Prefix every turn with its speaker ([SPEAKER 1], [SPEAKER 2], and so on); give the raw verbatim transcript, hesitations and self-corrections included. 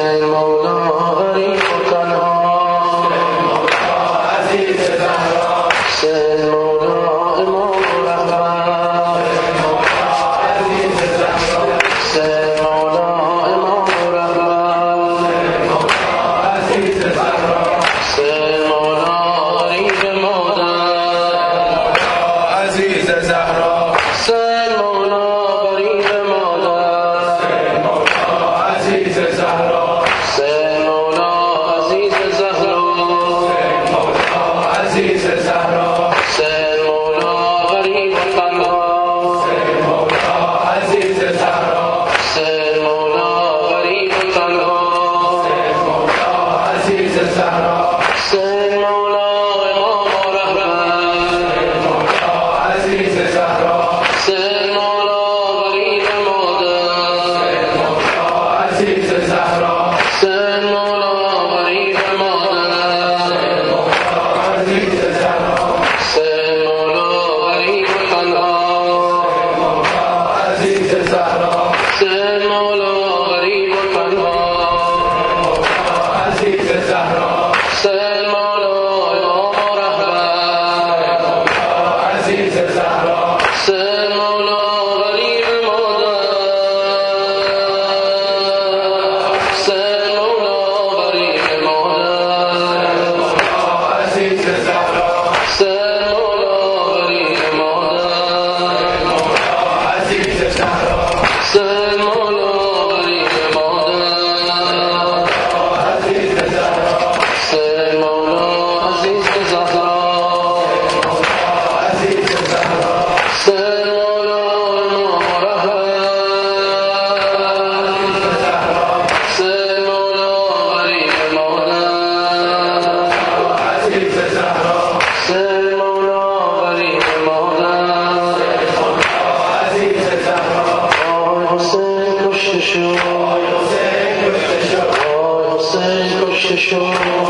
[SPEAKER 1] حسین مولا غریب و تنها،
[SPEAKER 2] عزیز زهرا،
[SPEAKER 1] حسین مولا امام و رهبر،
[SPEAKER 2] عزیز زهرا،
[SPEAKER 1] حسین مولا امام و رهبر،
[SPEAKER 2] عزیز زهرا،
[SPEAKER 1] حسین مولا غریب مادر،
[SPEAKER 2] عزیز زهرا،
[SPEAKER 1] حسین مولا غریب مادر،
[SPEAKER 2] عزیز زهرا،
[SPEAKER 1] حسین مولا عزیز زهرا،
[SPEAKER 2] عزیز زهرا،
[SPEAKER 1] حسین مولا غریب و تنها،
[SPEAKER 2] عزیز زهرا،
[SPEAKER 1] حسین مولا غریب و تنها،
[SPEAKER 2] عزیز زهرا،
[SPEAKER 1] حسین مولا امام و رهبر،
[SPEAKER 2] عزیز زهرا،
[SPEAKER 1] حسین مولا غریب مادر،
[SPEAKER 2] عزیز زهرا،
[SPEAKER 1] حسین مولا غریب مادر،
[SPEAKER 2] عزیز زهرا،
[SPEAKER 1] حسین مولا غریب و تنها،
[SPEAKER 2] عزیز زهرا،
[SPEAKER 1] حسین مولا غریب و تنها،
[SPEAKER 2] عزیز زهرا،
[SPEAKER 1] حسین مولا امام و رهبر،
[SPEAKER 2] عزیز زهرا،
[SPEAKER 1] حسین مولا غریب مادر، حسین مولا غریب مادر،
[SPEAKER 2] عزیز زهرا،
[SPEAKER 1] حسین مولا غریب مادر،
[SPEAKER 2] عزیز زهرا،
[SPEAKER 1] حسین مولا غریب مادر،
[SPEAKER 2] عزیز زهرا،
[SPEAKER 1] حسین مولا عزیز زهرا،
[SPEAKER 2] عزیز زهرا،
[SPEAKER 1] حسین مولا امام و رهبر، حسین مولا غریب مادر،
[SPEAKER 2] عزیز زهرا،
[SPEAKER 1] حسین مولا غریب مادر،
[SPEAKER 2] عزیز زهرا،
[SPEAKER 1] آی حسین کشته شد،
[SPEAKER 2] حسین کشته شد،
[SPEAKER 1] آی حسین کشته شد،